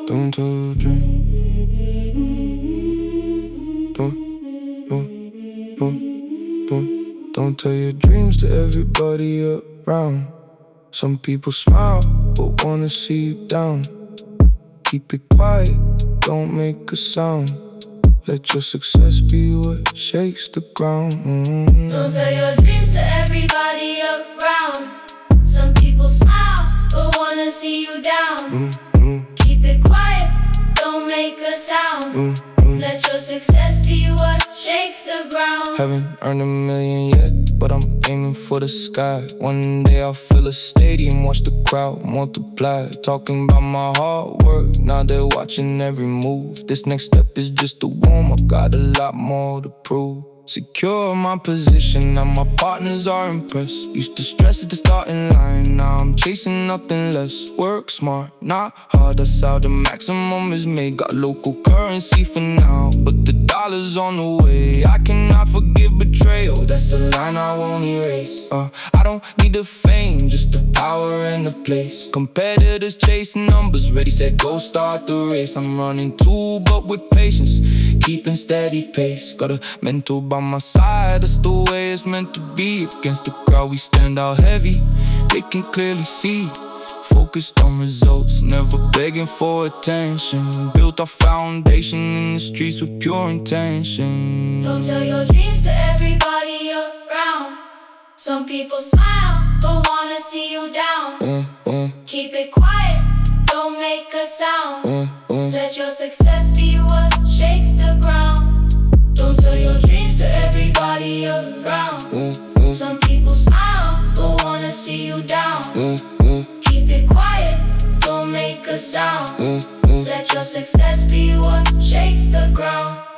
Don't tell your dream. Don't tell your dreams to everybody around. Some people smile, but wanna see you down. Keep it quiet, don't make a sound. Let your success be what shakes the ground. Don't tell your dreams to everybody around. Some people smile, but wanna see you down. Keep it quiet, don't make a sound. Let your success be what shakes the ground. Haven't earned a million yet, but I'm aiming for the sky. One day I'll fill a stadium, watch the crowd multiply. Talking about my hard work, now they're watching every move. This next step is just a warm-up, got a lot more to prove. Secure my position, now my partners are impressed. Used to stress at the starting line, now I'm chasing nothing less. Work smart, not hard, that's how the maximum is made. Got local currency for now, but the dollar's on the way. I cannot forgive betrayal, that's a line I won't erase. I don't need the fame, just the power and the place. Competitors chase numbers, ready, set, go, start the race. I'm running too, but with patience, keeping steady pace. Got a mentor by my side, that's the way it's meant to be. Against the crowd we stand out heavy, they can clearly see. Focused on results, never begging for attention. Built our foundation in the streets with pure intention. Don't tell your dreams to everybody around. Some people smile, but wanna see you down. Keep it quiet, don't make a sound. Let your success be what shakes the ground. Don't tell your dreams to everybody around. Some people smile, but wanna see you down. Keep it quiet, don't make a sound. Let your success be what shakes the ground.